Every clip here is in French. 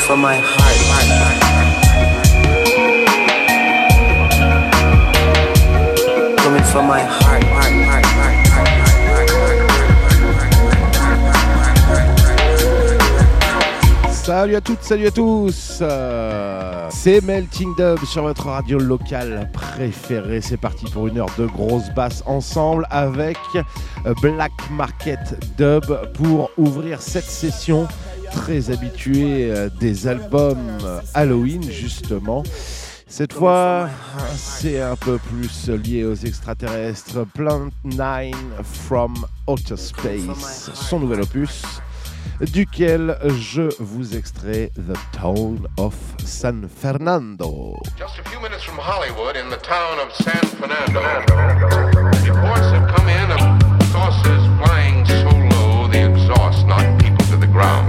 from my heart. Coming from my heart. Salut à toutes, salut à tous. C'est Melting Dub sur votre radio locale préférée. C'est parti pour une heure de grosse basse ensemble avec Black Market Dub pour ouvrir cette session. Très habitué des albums Halloween justement. Cette fois, c'est un peu plus lié aux extraterrestres. Plant 9 from Outer Space, son nouvel opus, duquel je vous extrais The Town of San Fernando. Just a few minutes from Hollywood, in the town of San Fernando, reports have come in of saucers flying so low the exhaust knocked people to the ground.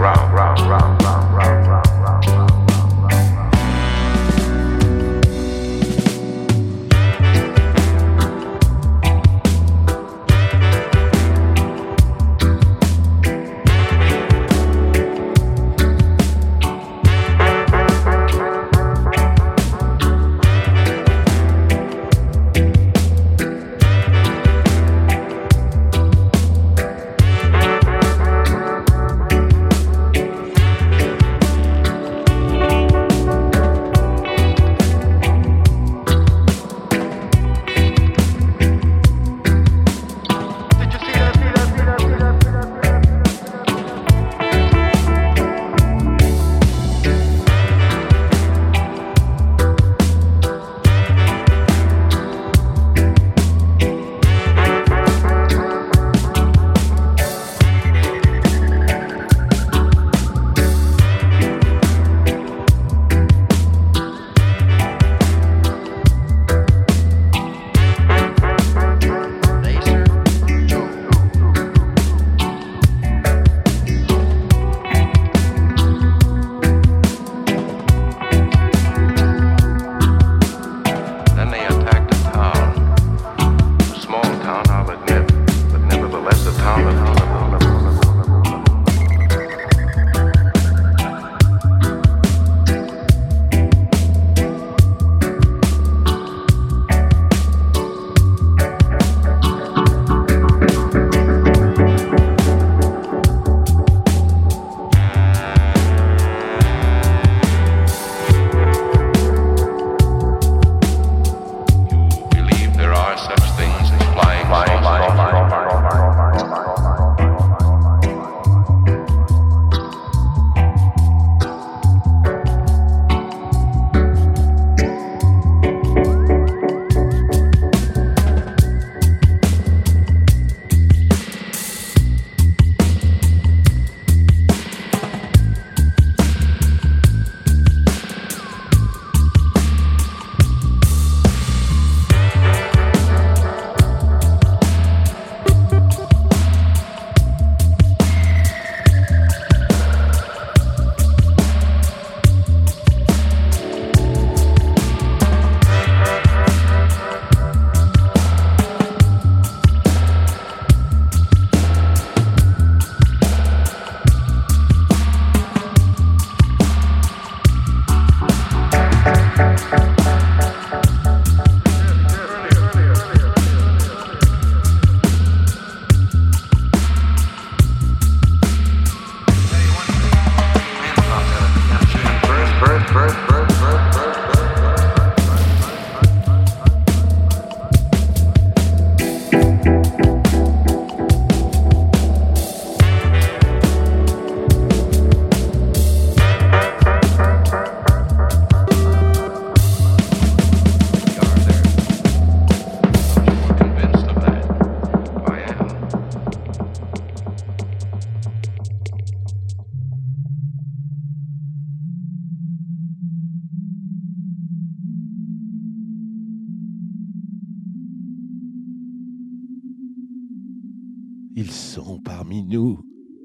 Ils sont parmi nous.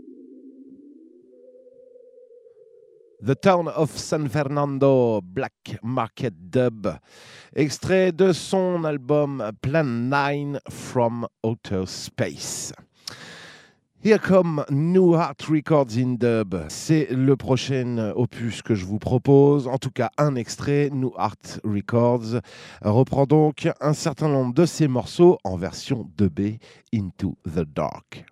The Town of San Fernando, Black Market Dub, extrait de son album Plan 9 from Outer Space. Here come New Art Records in Dub. C'est le prochain opus que je vous propose. En tout cas, un extrait. New Art Records reprend donc un certain nombre de ses morceaux en version 2B, Into the Dark.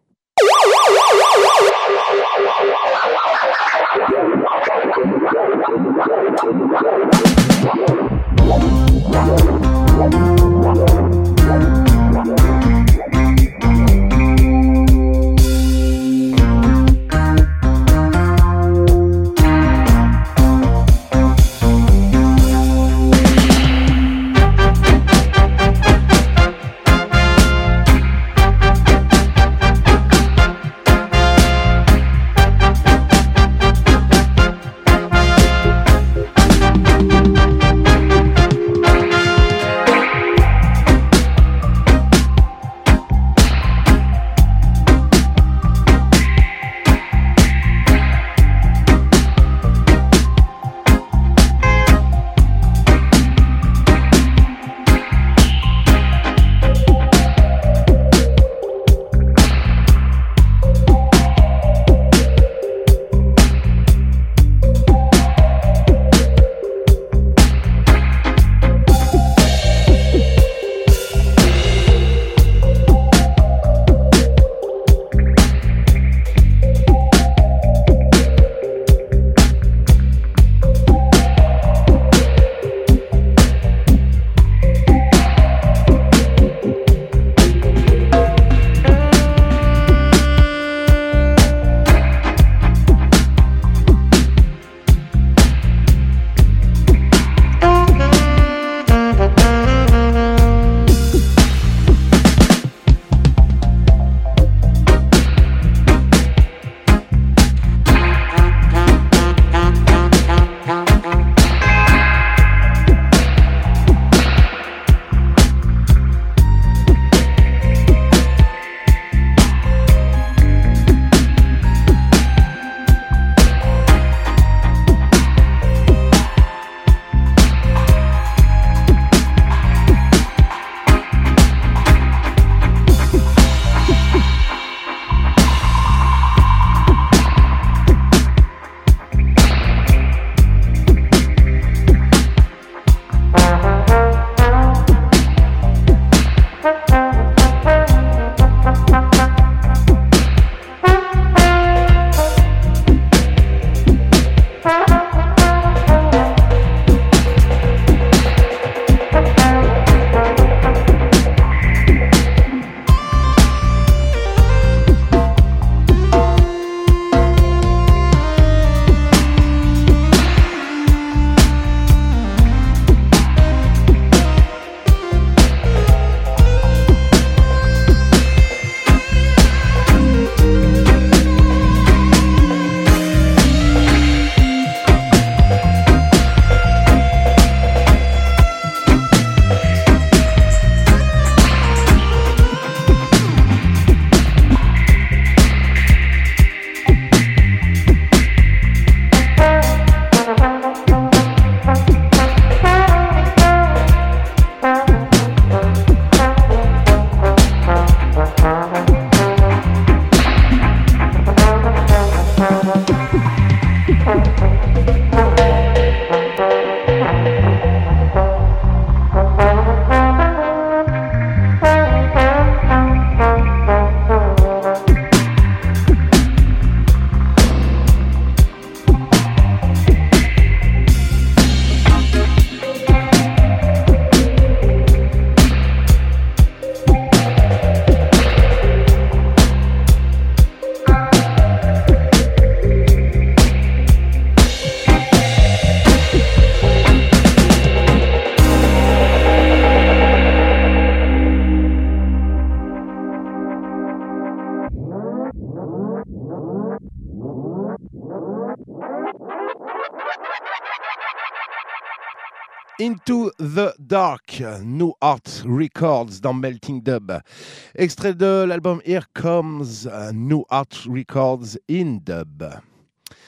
Into the Dark, New Art Records dans Melting Dub. Extrait de l'album Here Comes New Art Records in Dub.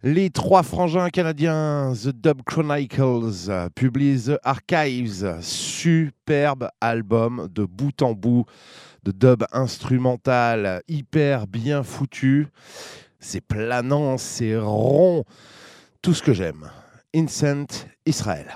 Les trois frangins canadiens The Dub Chronicles publient The Archives, superbe album de bout en bout de dub instrumental hyper bien foutu. C'est planant, c'est rond, tout ce que j'aime. Incent Israel.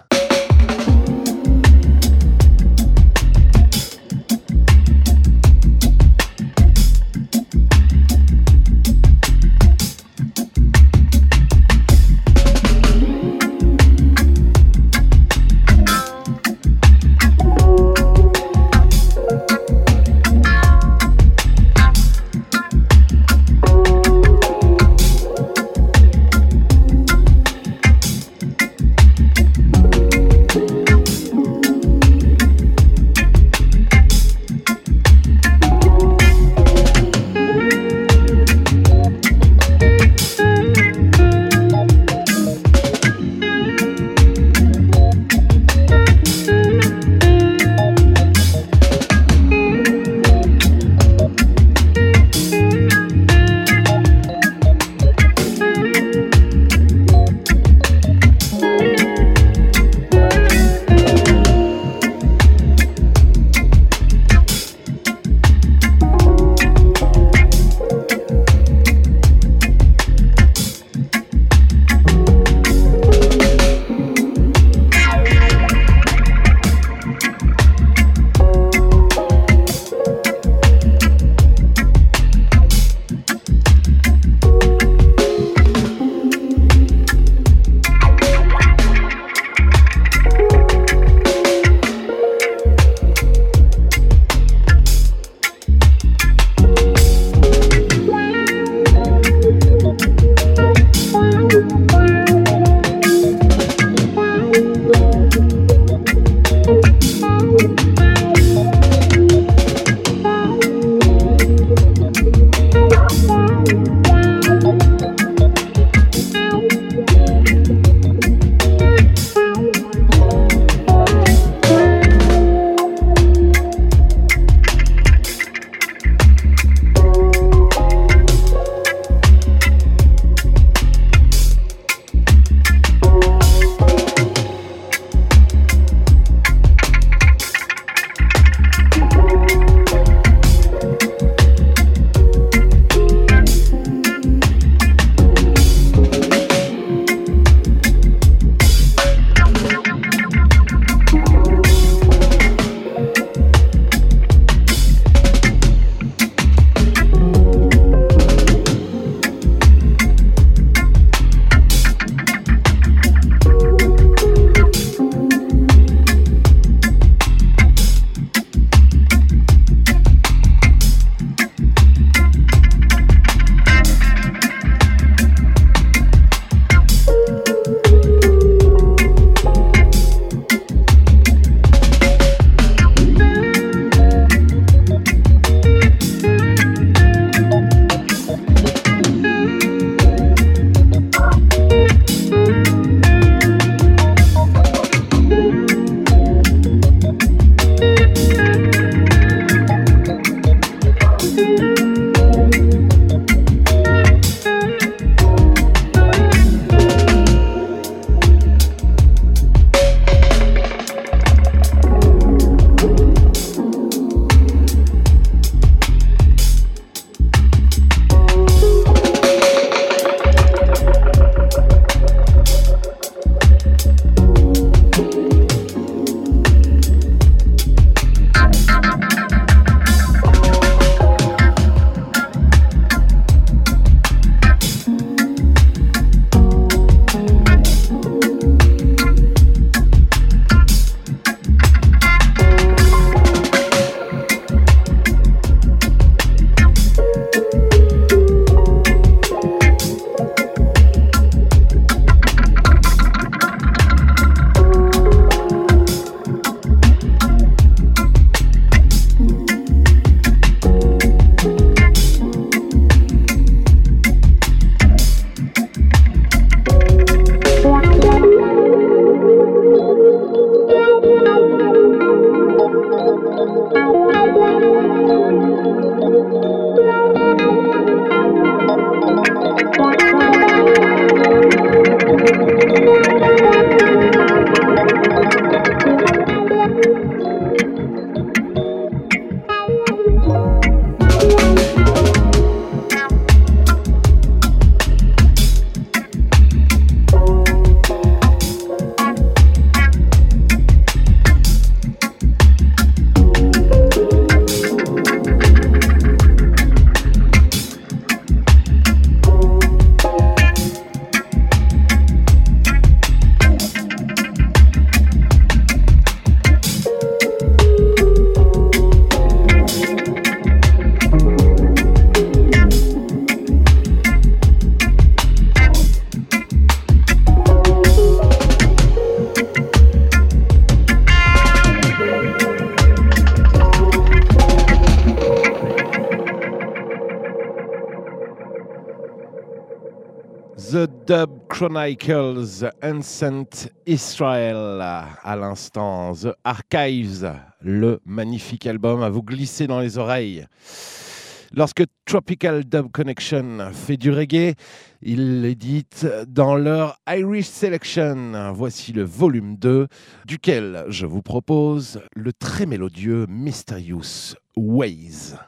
The Dub Chronicles, Ancient Israel, à l'instant, The Archives, le magnifique album à vous glisser dans les oreilles. Lorsque Tropical Dub Connection fait du reggae, ils l'éditent dans leur Irish Selection. Voici le volume 2, duquel je vous propose le très mélodieux Mysterious Ways.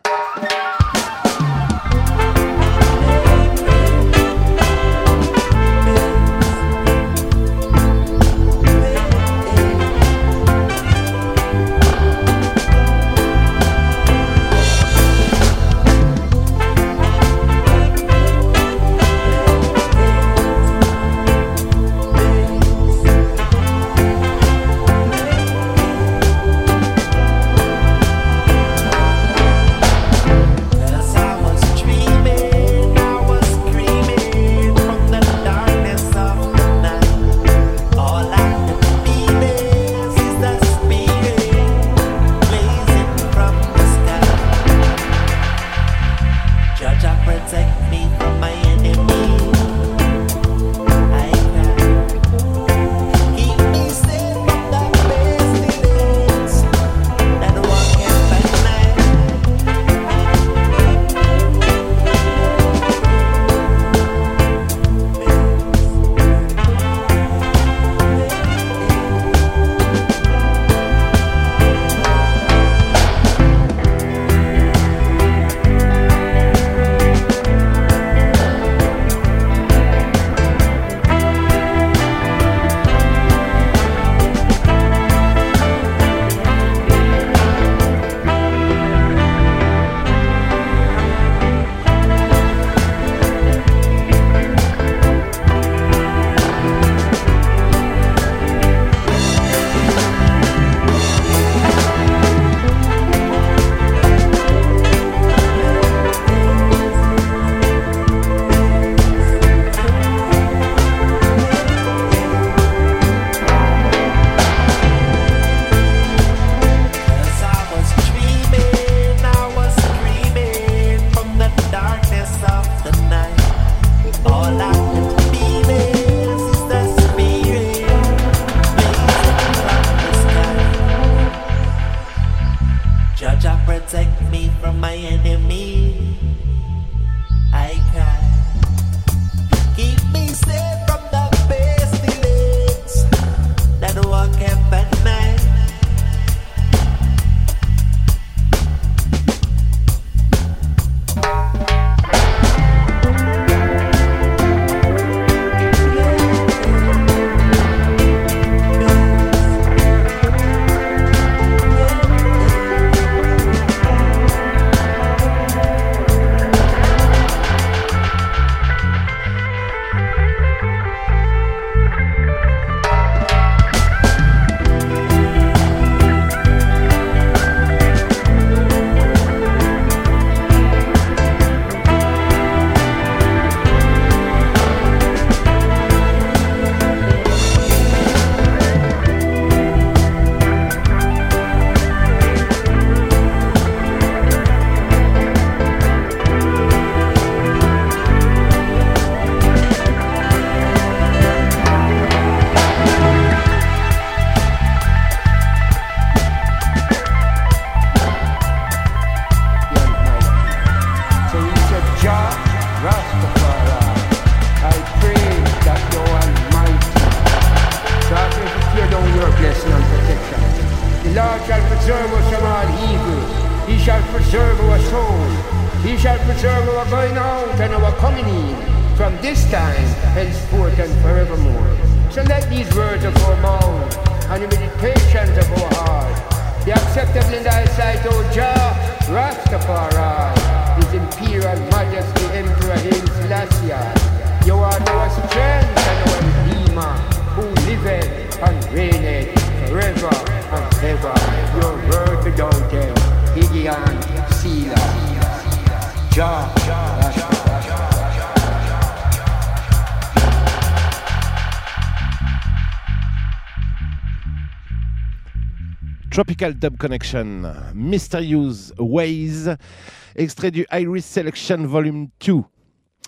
Tropical Dub Connection, Mysterious Ways, extrait du Irish Selection Volume 2.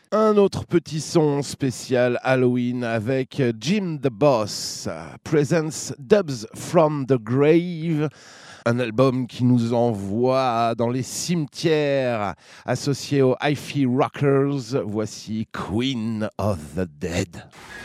Un autre petit son spécial Halloween avec Jim the Boss, Presents Dubs from the Grave, un album qui nous envoie dans les cimetières associé aux Hi-Fi Rockers. Voici Queen of the Dead.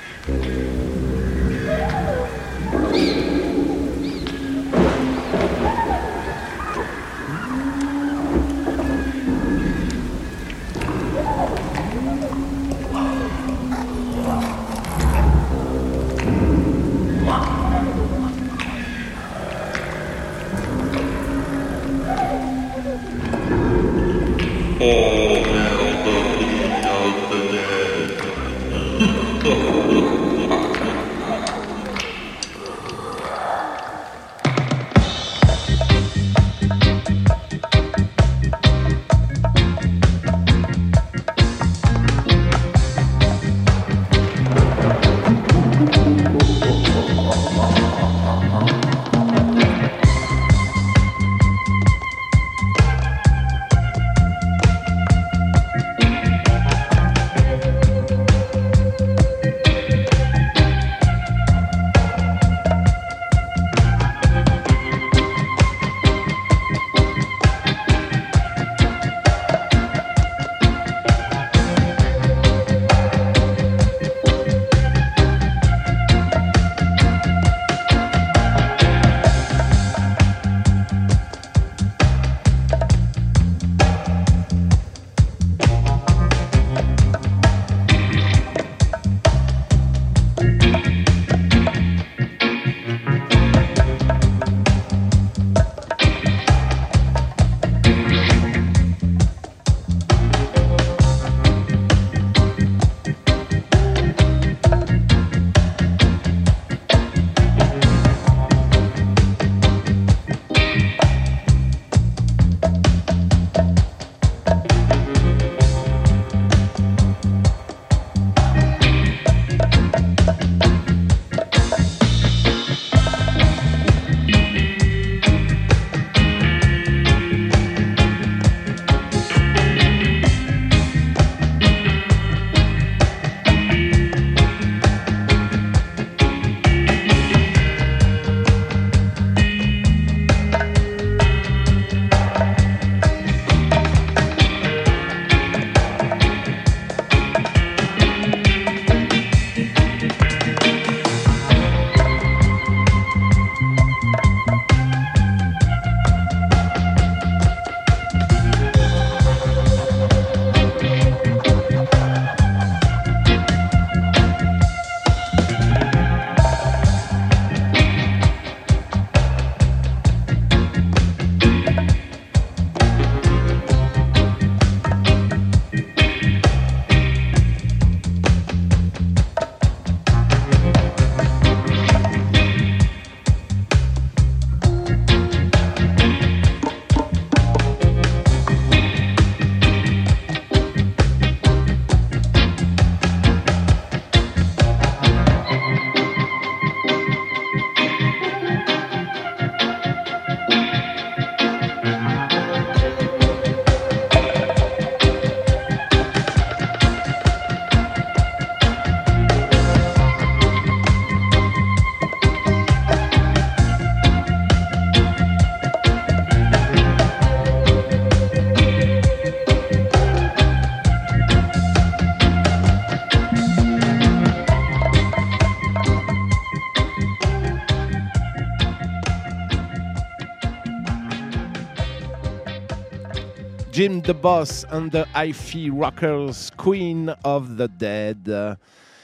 Jim the Boss and the Hi-Fi Rockers, Queen of the Dead.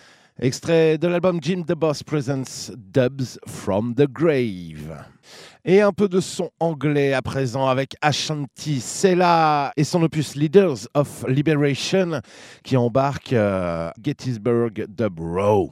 Extrait de l'album Jim the Boss Presents Dubs from the Grave. Et un peu de son anglais à présent avec Ashanti Sela et son opus Leaders of Liberation qui embarque Gettysburg Dub Row.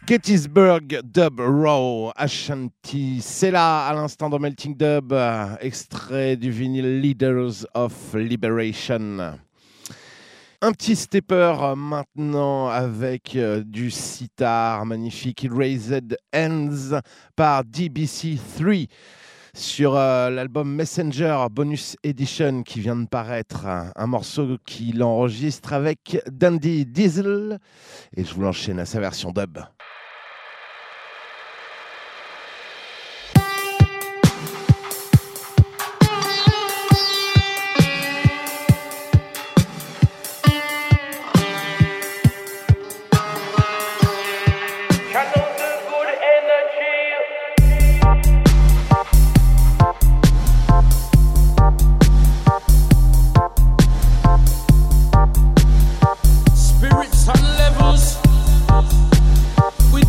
Gettysburg Dub Raw Ashanti, c'est là à l'instant dans Melting Dub, extrait du vinyle Leaders of Liberation. Un petit stepper maintenant avec du sitar magnifique, Raised Hands par DBC3 sur l'album Messenger Bonus Edition qui vient de paraître, un morceau qu'il enregistre avec Dandy Diesel, et je vous l'enchaîne à sa version dub. Spirits and levels, we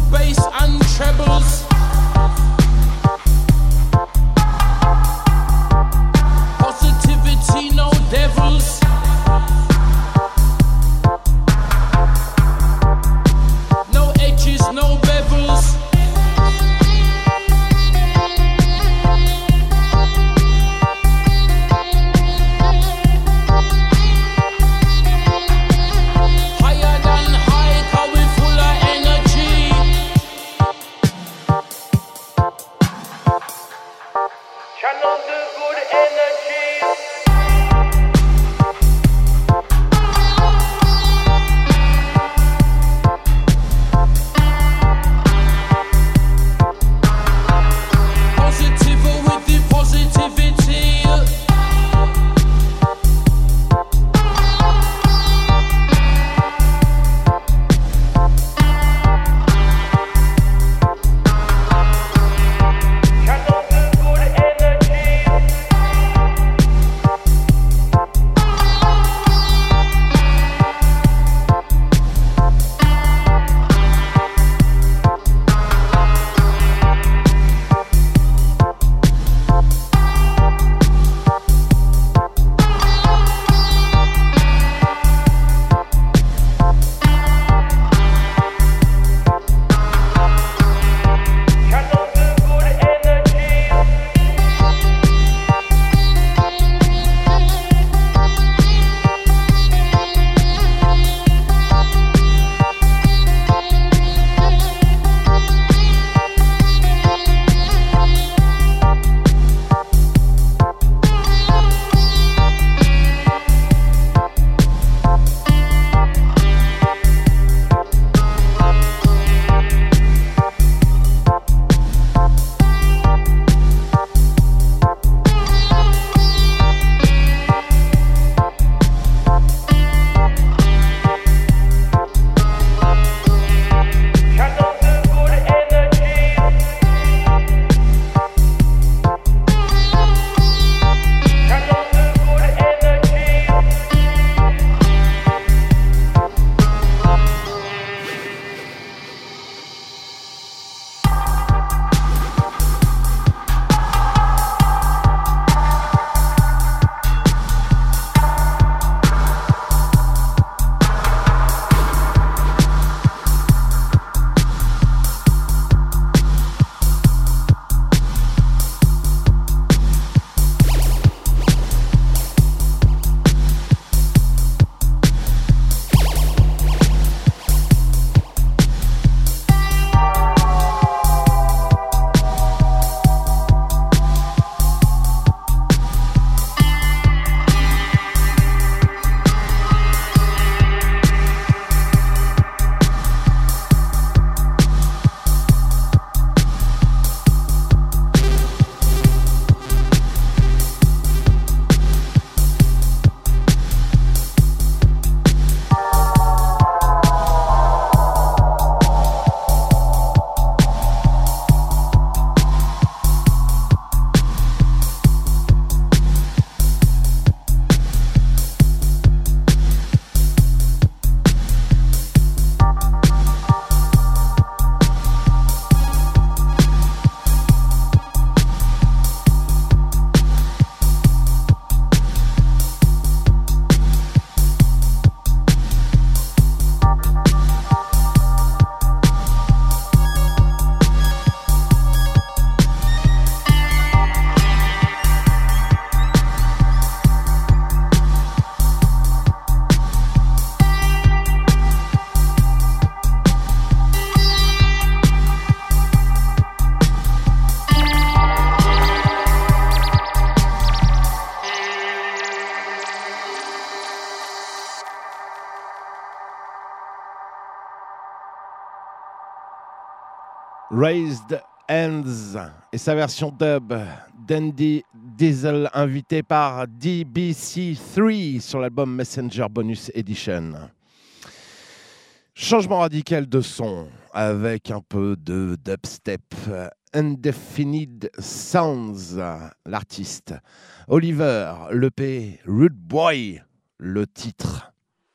Raised Hands et sa version dub, Dandy Diesel invité par DBC3 sur l'album Messenger Bonus Edition. Changement radical de son avec un peu de dubstep. Undefined Sounds, l'artiste. Oliver, l'EP. Rude Boy, le titre.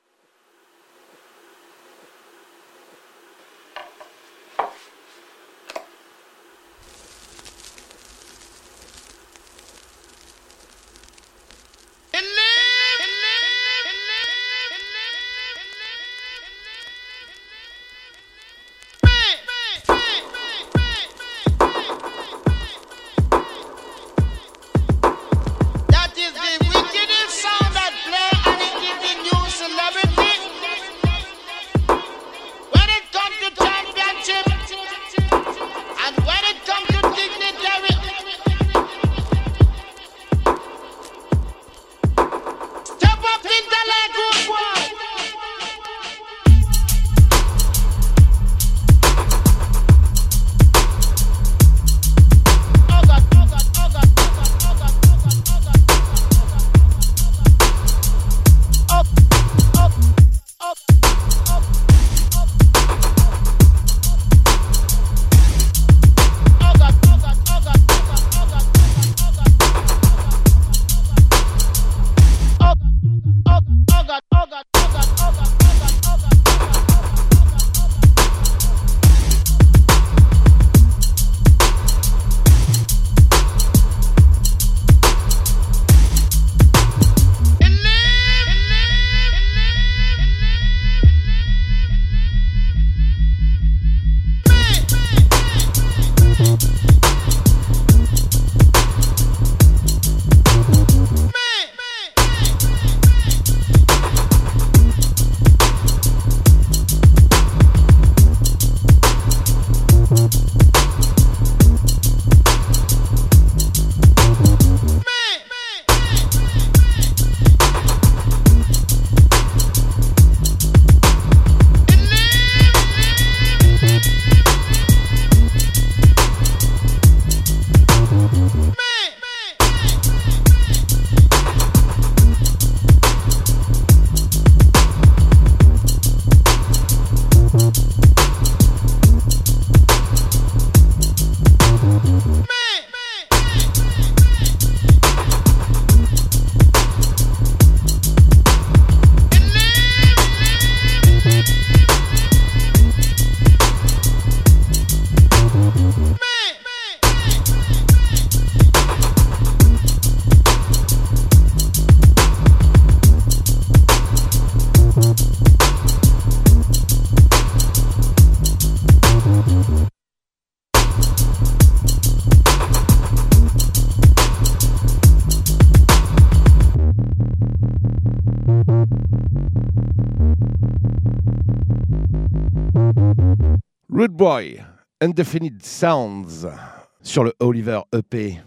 Rude Boy, Undefined Sounds sur le Oliver EP.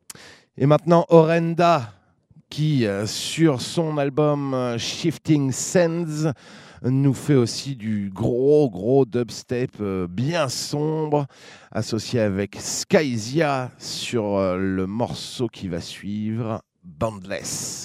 Et maintenant Orenda qui sur son album Shifting Sands nous fait aussi du gros dubstep bien sombre associé avec Skyzia sur le morceau qui va suivre, Boundless.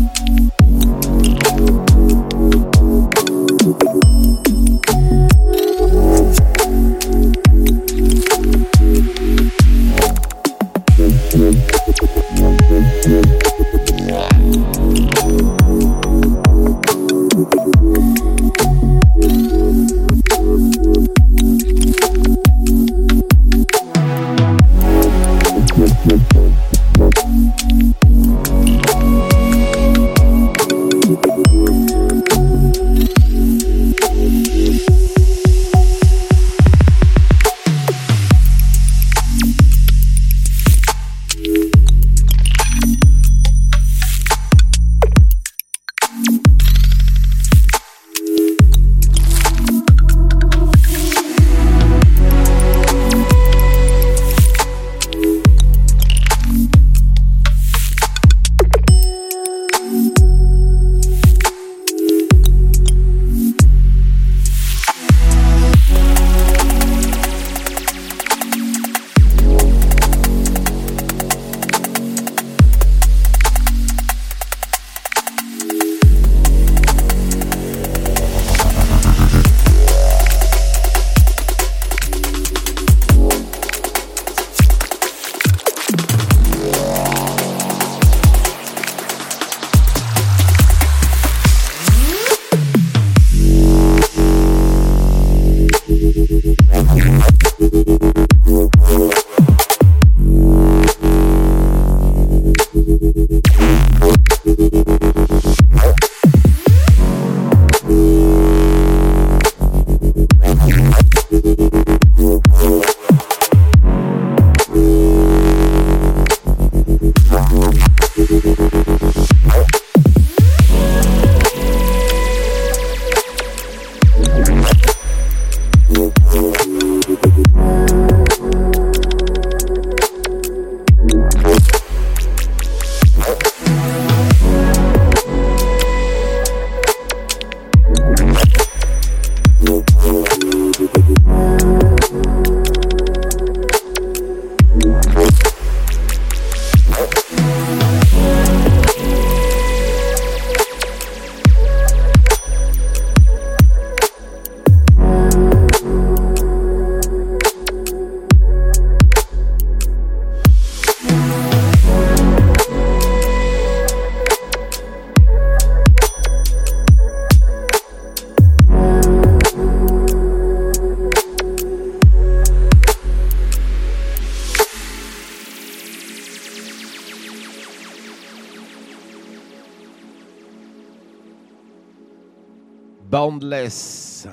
Boundless,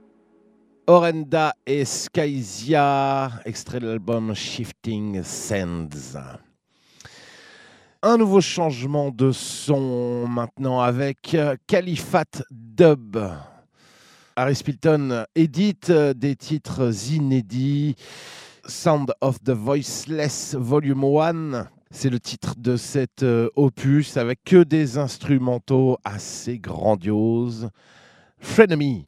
Orenda et Skyzia, extrait de l'album Shifting Sands. Un nouveau changement de son maintenant avec Califat Dub. Harry Spilton édite des titres inédits. Sound of the Voiceless Volume 1. C'est le titre de cet opus avec que des instrumentaux assez grandioses. Frenemy.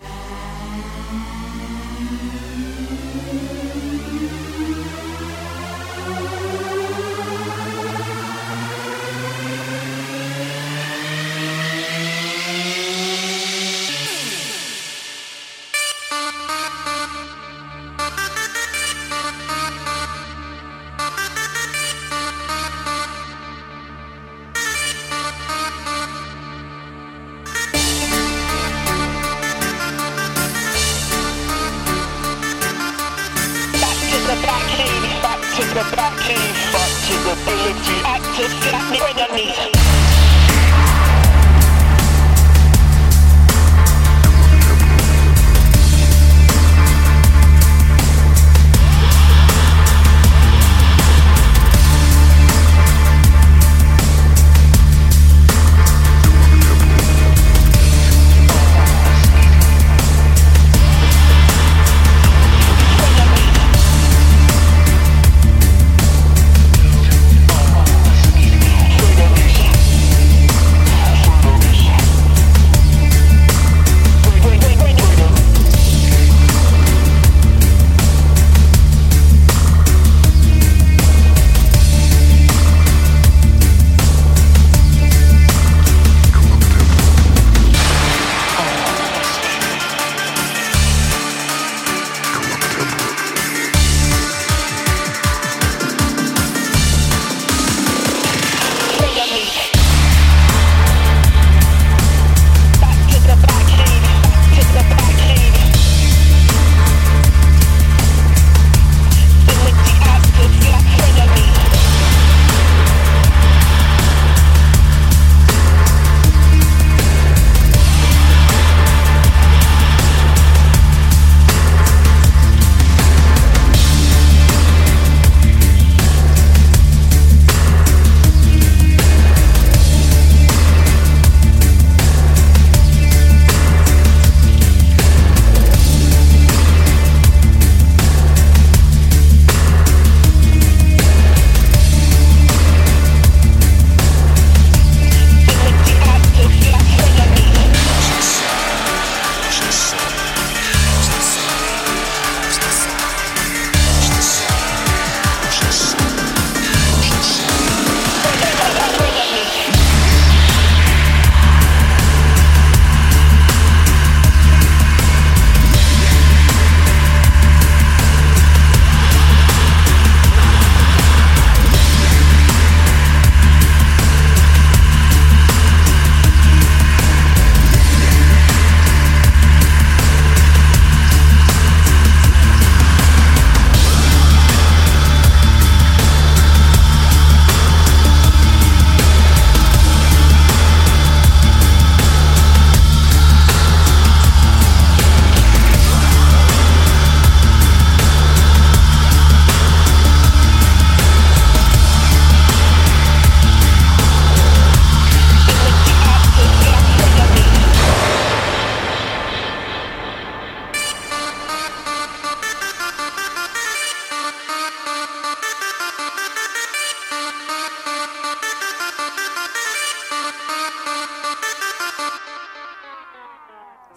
Freedom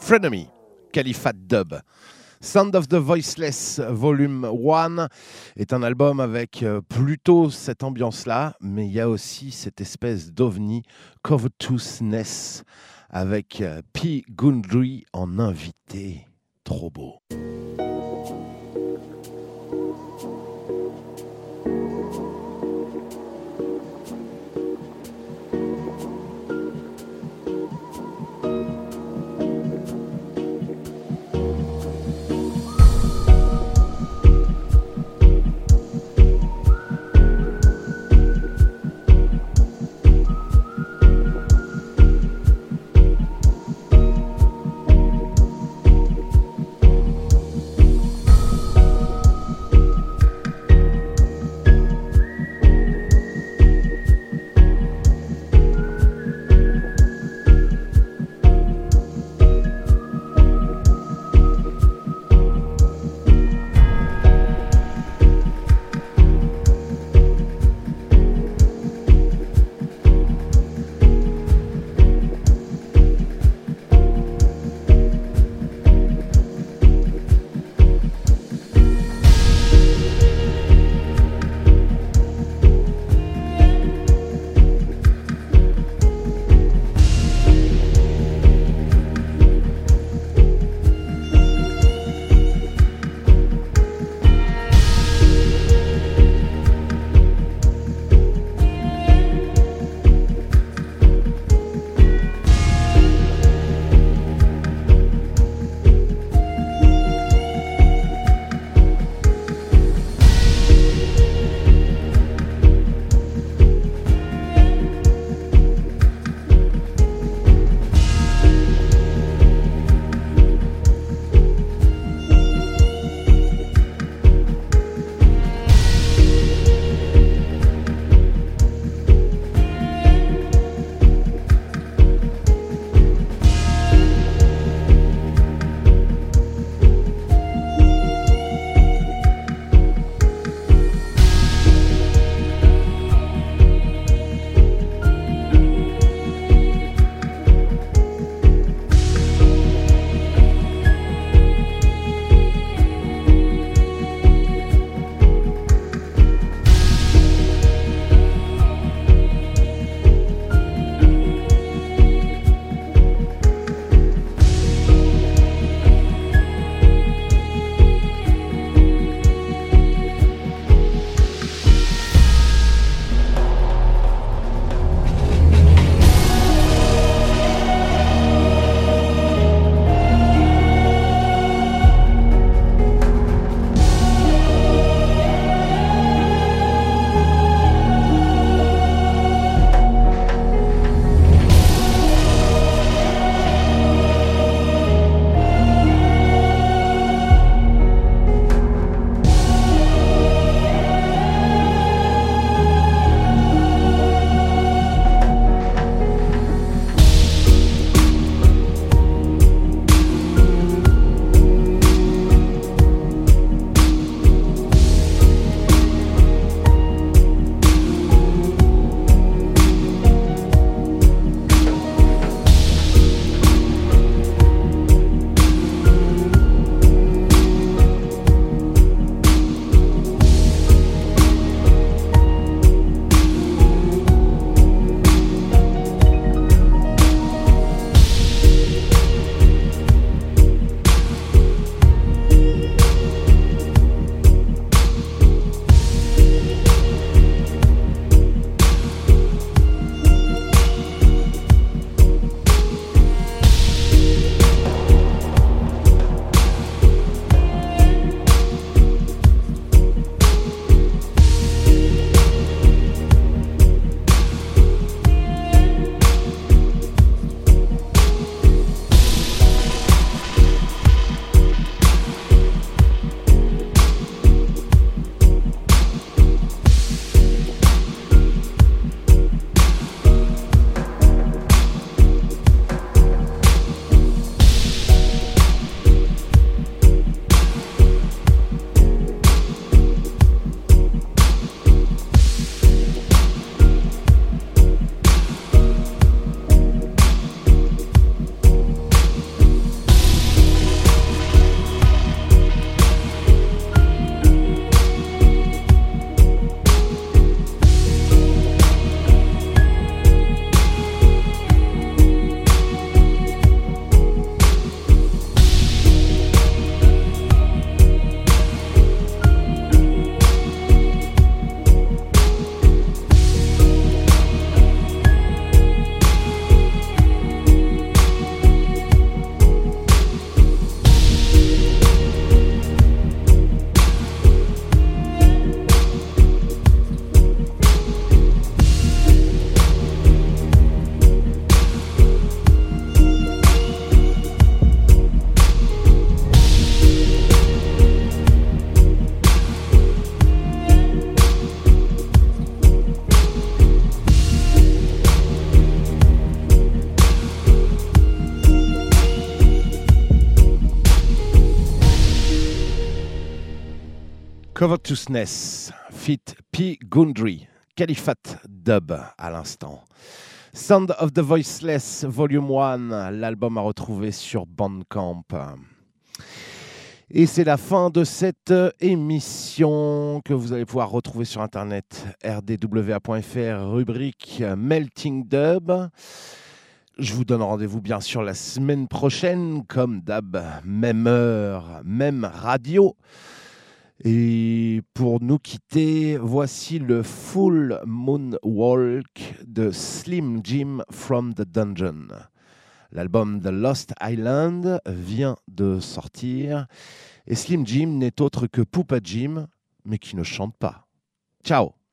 Frenemy, Califat Dub. Sound of the Voiceless Volume 1 est un album avec plutôt cette ambiance-là, mais il y a aussi cette espèce d'ovni, Covetousness, avec P. Gundry en invité. Trop beau. Covetousness, fit P. Gundry, Califat Dub à l'instant. Sound of the Voiceless, Volume 1, l'album à retrouver sur Bandcamp. Et c'est la fin de cette émission que vous allez pouvoir retrouver sur internet, rdwa.fr, rubrique Melting Dub. Je vous donne rendez-vous bien sûr la semaine prochaine, comme d'hab, même heure, même radio. Et pour nous quitter, voici le Full Moon Walk de Slim Jim from the Dungeon. L'album The Lost Island vient de sortir et Slim Jim n'est autre que Poupa Jim, mais qui ne chante pas. Ciao!